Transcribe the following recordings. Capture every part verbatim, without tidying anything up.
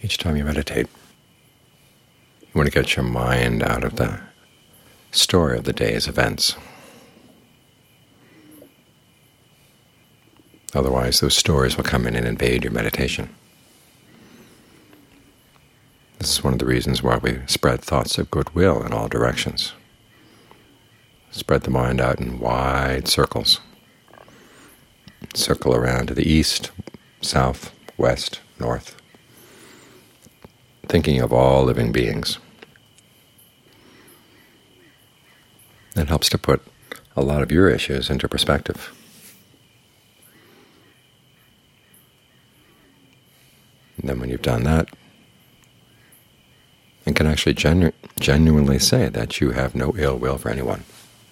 each time you meditate. You want to get your mind out of the story of the day's events. Otherwise, those stories will come in and invade your meditation. This is one of the reasons why we spread thoughts of goodwill in all directions. Spread the mind out in wide circles. Circle around to the east, south, west, north, thinking of all living beings. That helps to put a lot of your issues into perspective. And then when you've done that, you can actually genu genuinely say that you have no ill will for anyone.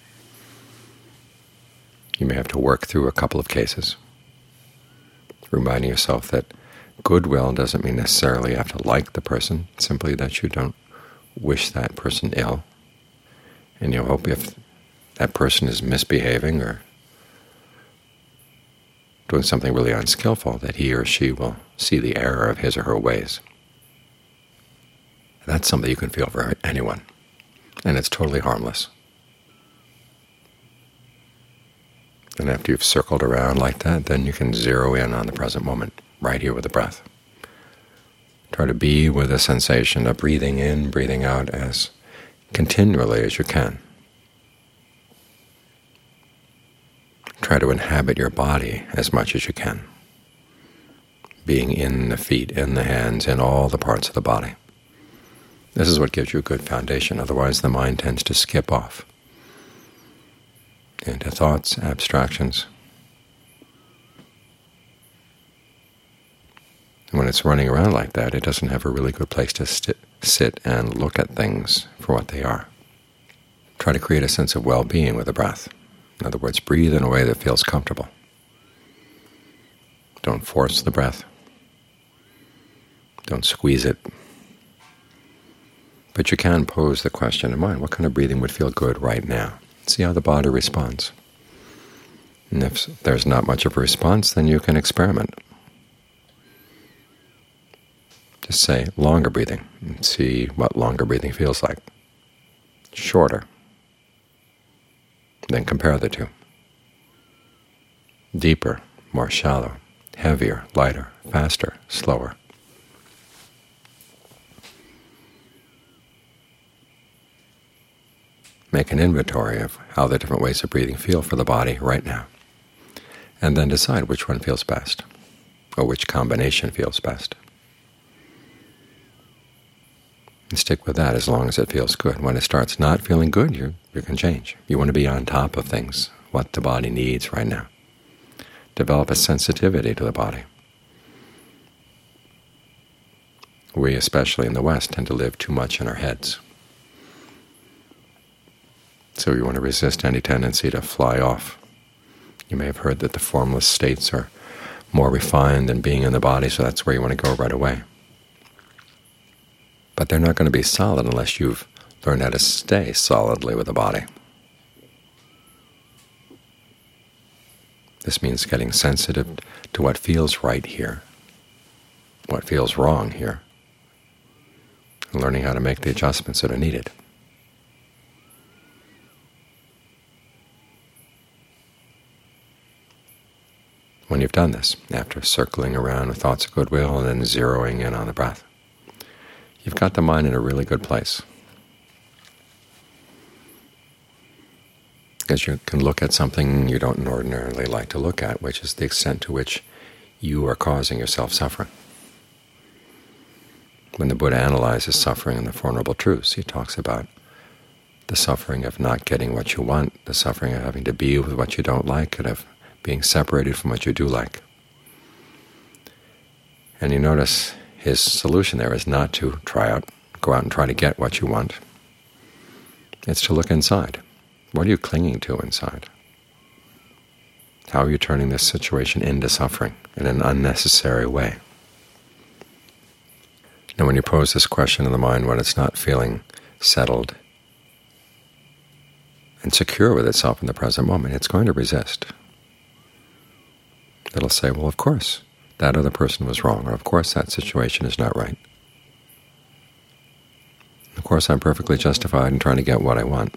You may have to work through a couple of cases, reminding yourself that goodwill doesn't mean necessarily you have to like the person, simply that you don't wish that person ill. And you hope if that person is misbehaving or doing something really unskillful, that he or she will see the error of his or her ways. That's something you can feel for anyone, and it's totally harmless. And after you've circled around like that, then you can zero in on the present moment, right here with the breath. Try to be with the sensation of breathing in, breathing out as continually as you can. Try to inhabit your body as much as you can, being in the feet, in the hands, in all the parts of the body. This is what gives you a good foundation. Otherwise, the mind tends to skip off into thoughts, abstractions. And when it's running around like that, it doesn't have a really good place to sit, sit and look at things for what they are. Try to create a sense of well-being with the breath. In other words, breathe in a way that feels comfortable. Don't force the breath. Don't squeeze it. But you can pose the question in mind, what kind of breathing would feel good right now? See how the body responds. And if there's not much of a response, then you can experiment. Just say longer breathing and see what longer breathing feels like. Shorter. Then compare the two. Deeper, more shallow, heavier, lighter, faster, slower. Make an inventory of how the different ways of breathing feel for the body right now, and then decide which one feels best, or which combination feels best. And stick with that as long as it feels good. When it starts not feeling good, you, you can change. You want to be on top of things, what the body needs right now. Develop a sensitivity to the body. We, especially in the West, tend to live too much in our heads. So you want to resist any tendency to fly off. You may have heard that the formless states are more refined than being in the body, so that's where you want to go right away. But they're not going to be solid unless you've learned how to stay solidly with the body. This means getting sensitive to what feels right here, what feels wrong here, and learning how to make the adjustments that are needed. When you've done this, after circling around with thoughts of goodwill and then zeroing in on the breath, you've got the mind in a really good place. Because you can look at something you don't ordinarily like to look at, which is the extent to which you are causing yourself suffering. When the Buddha analyzes suffering in the Four Noble Truths, he talks about the suffering of not getting what you want, the suffering of having to be with what you don't like, and of being separated from what you do like. And you notice his solution there is not to try out, go out and try to get what you want. It's to look inside. What are you clinging to inside? How are you turning this situation into suffering in an unnecessary way? Now, when you pose this question in the mind when it's not feeling settled and secure with itself in the present moment, it's going to resist. It'll say, well, of course, that other person was wrong, or of course that situation is not right. course I'm perfectly justified in trying to get what I want.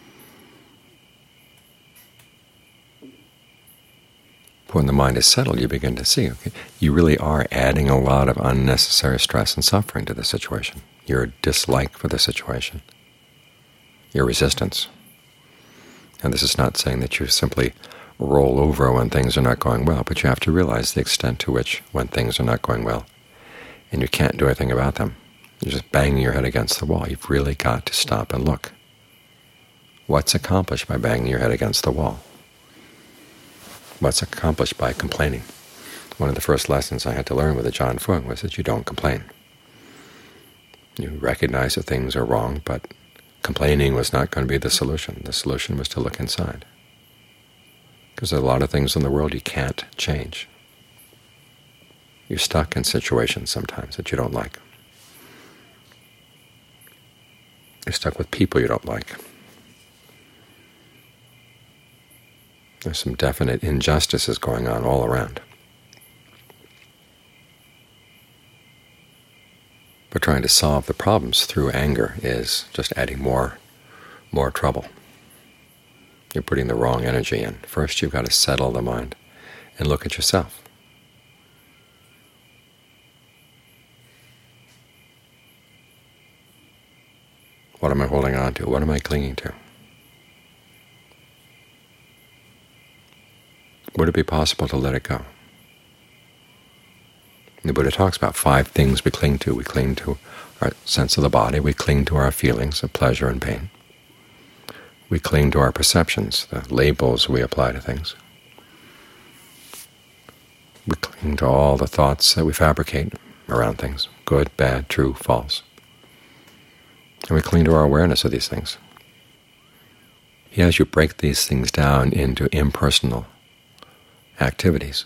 When the mind is settled, you begin to see, okay, you really are adding a lot of unnecessary stress and suffering to the situation. Your dislike for the situation, your resistance. And this is not saying that you simply roll over when things are not going well, but you have to realize the extent to which, when things are not going well, and you can't do anything about them, you're just banging your head against the wall. You've really got to stop and look. What's accomplished by banging your head against the wall? What's accomplished by complaining? One of the first lessons I had to learn with Ajaan Fuang was that you don't complain. You recognize that things are wrong, but complaining was not going to be the solution. The solution was to look inside. Because there are a lot of things in the world you can't change. You're stuck in situations sometimes that you don't like. You're stuck with people you don't like. There's some definite injustices going on all around. But trying to solve the problems through anger is just adding more, more trouble. You're putting the wrong energy in. First you've got to settle the mind and look at yourself. What am I holding on to? What am I clinging to? Would it be possible to let it go? The Buddha talks about five things we cling to. We cling to our sense of the body. We cling to our feelings of pleasure and pain. We cling to our perceptions, the labels we apply to things. We cling to all the thoughts that we fabricate around things, good, bad, true, false. And we cling to our awareness of these things. As you break these things down into impersonal activities,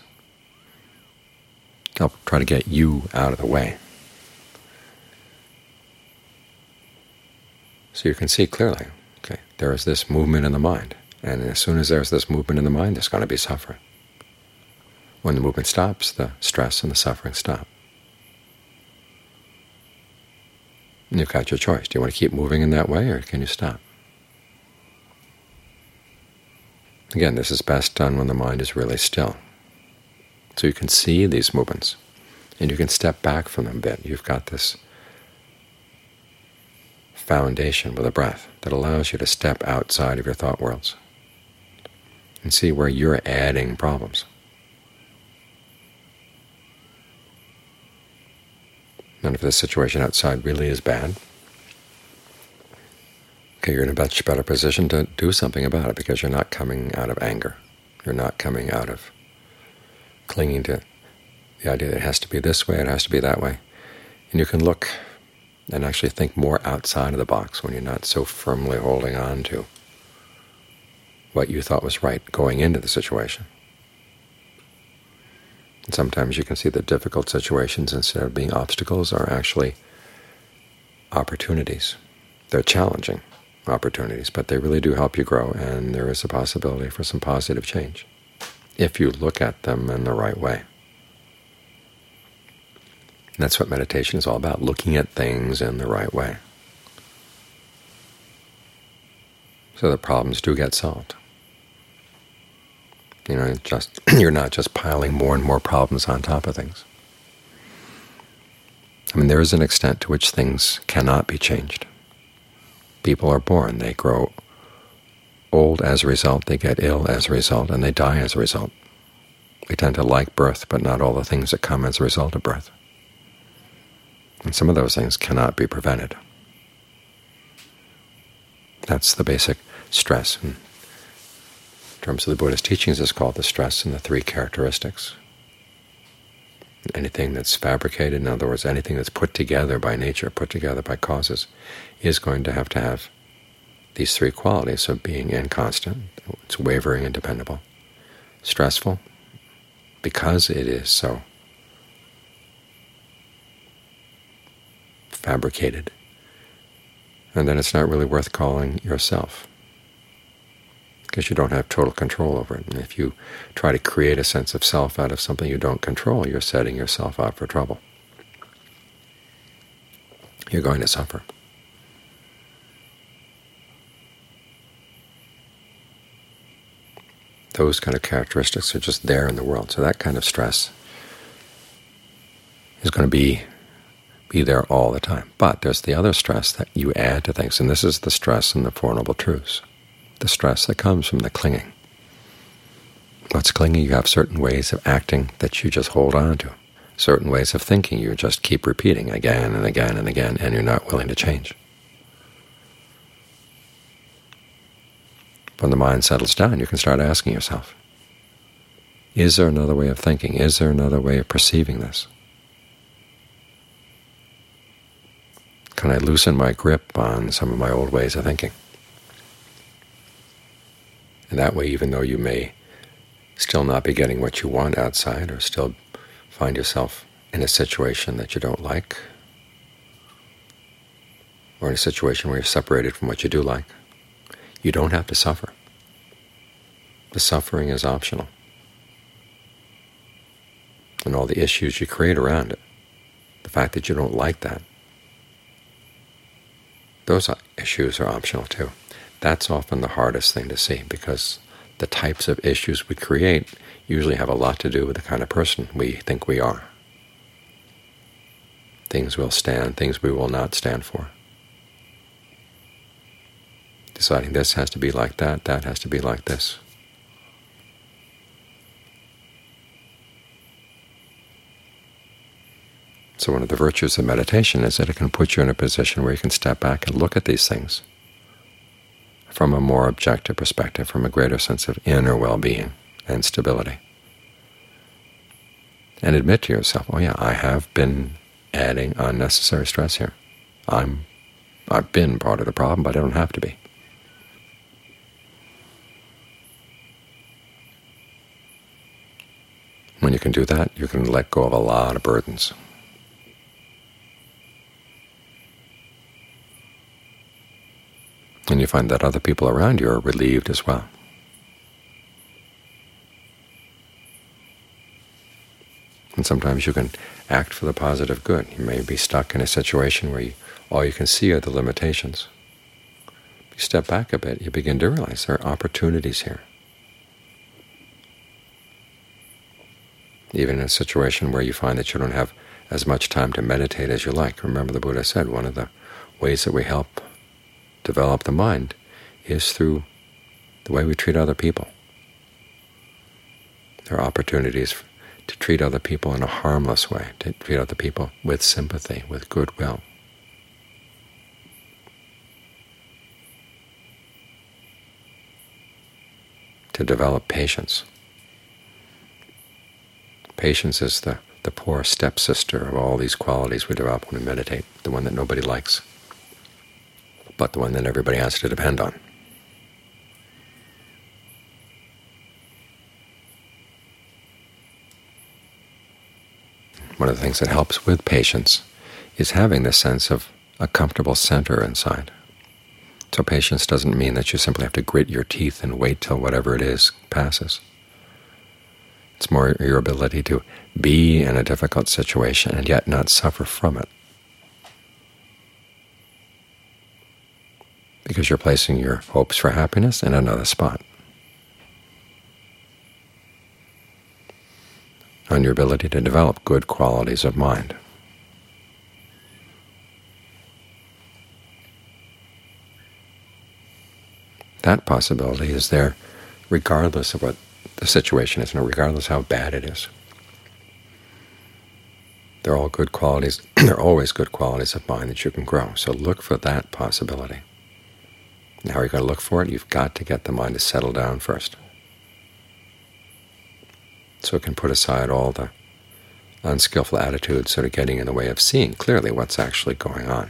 I'll try to get you out of the way, so you can see clearly, okay, there is this movement in the mind, and as soon as there's this movement in the mind, there's going to be suffering. When the movement stops, the stress and the suffering stop. And you've got your choice. Do you want to keep moving in that way, or can you stop? Again, this is best done when the mind is really still. So you can see these movements, and you can step back from them a bit. You've got this foundation with a breath that allows you to step outside of your thought worlds and see where you're adding problems. And if this situation outside really is bad, okay, you're in a much better position to do something about it, because you're not coming out of anger. You're not coming out of clinging to the idea that it has to be this way, it has to be that way. And you can look and actually think more outside of the box when you're not so firmly holding on to what you thought was right going into the situation. And sometimes you can see that difficult situations, instead of being obstacles, are actually opportunities. They're challenging opportunities, but they really do help you grow, and there is a possibility for some positive change if you look at them in the right way. And that's what meditation is all about, looking at things in the right way, so that problems do get solved. You know, just you're not just piling more and more problems on top of things. I mean, there is an extent to which things cannot be changed. People are born, they grow old as a result, they get ill as a result, and they die as a result. We tend to like birth, but not all the things that come as a result of birth. And some of those things cannot be prevented. That's the basic stress. In terms of the Buddhist teachings, it's called the stress and the three characteristics. Anything that's fabricated, in other words, anything that's put together by nature, put together by causes, is going to have to have these three qualities of being inconstant, it's wavering and dependable, stressful, because it is so fabricated, and then it's not really worth calling yourself, because you don't have total control over it. And if you try to create a sense of self out of something you don't control, you're setting yourself up for trouble. You're going to suffer. those kind of characteristics are just there in the world. So that kind of stress is going to be be there all the time. But there's the other stress that you add to things, and this is the stress in the Four Noble Truths, the stress that comes from the clinging. What's clinging? You have certain ways of acting that you just hold on to, certain ways of thinking you just keep repeating again and again and again, and you're not willing to change. When the mind settles down, you can start asking yourself, is there another way of thinking? Is there another way of perceiving this? Can I loosen my grip on some of my old ways of thinking? And that way, even though you may still not be getting what you want outside, or still find yourself in a situation that you don't like, or in a situation where you're separated from what you do like, you don't have to suffer. The suffering is optional. And all the issues you create around it, the fact that you don't like that, those issues are optional too. That's often the hardest thing to see, because the types of issues we create usually have a lot to do with the kind of person we think we are. Things we'll stand, things we will not stand for. Deciding this has to be like that, that has to be like this. So one of the virtues of meditation is that it can put you in a position where you can step back and look at these things from a more objective perspective, from a greater sense of inner well-being and stability. And admit to yourself, oh yeah, I have been adding unnecessary stress here. I'm, I've been part of the problem, but I don't have to be. When you can do that, you can let go of a lot of burdens. And you find that other people around you are relieved as well. And sometimes you can act for the positive good. You may be stuck in a situation where you, all you can see are the limitations. If you step back a bit, you begin to realize there are opportunities here. Even in a situation where you find that you don't have as much time to meditate as you like. Remember, the Buddha said one of the ways that we help develop the mind is through the way we treat other people. There are opportunities to treat other people in a harmless way, to treat other people with sympathy, with goodwill. To develop patience. Patience is the, the poor stepsister of all these qualities we develop when we meditate, the one that nobody likes, but the one that everybody has to depend on. One of the things that helps with patience is having this sense of a comfortable center inside. So patience doesn't mean that you simply have to grit your teeth and wait till whatever it is passes. It's more your ability to be in a difficult situation and yet not suffer from it, because you're placing your hopes for happiness in another spot, on your ability to develop good qualities of mind. That possibility is there regardless of what the situation is, and regardless how bad it is. They're all good qualities. They're always good qualities of mind that you can grow. So look for that possibility. And how are you going to look for it? You've got to get the mind to settle down first, so it can put aside all the unskillful attitudes that are getting in the way of seeing clearly what's actually going on.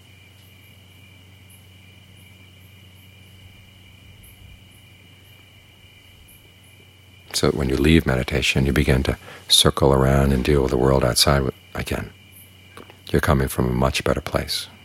So that when you leave meditation, you begin to circle around and deal with the world outside again. You're coming from a much better place.